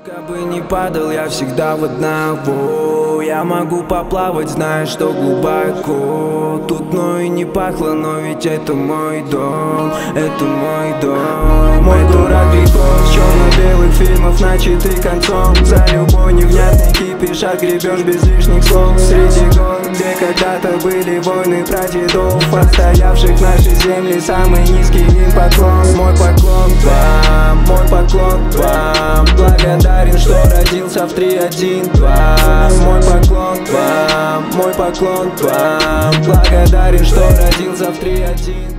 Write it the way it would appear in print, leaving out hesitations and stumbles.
Как бы ни падал, я всегда в одного. Я могу поплавать, зная, что глубоко. Тут и не пахло, но ведь это мой дом. Это мой дом. Мой дурак грехов, черно-белых фильмов начатый концом. За любой невнятный кипиш отгребешь без лишних слов. Среди гор, где когда-то были войны прадедов, отстоявших наши земли, самый низкий им поклон. Мой поклон вам, мой поклон вам. Благодарен, что родился в 3-1-2. Мой поклон вам, мой поклон вам. Благодарен, что родился в 3-1-2.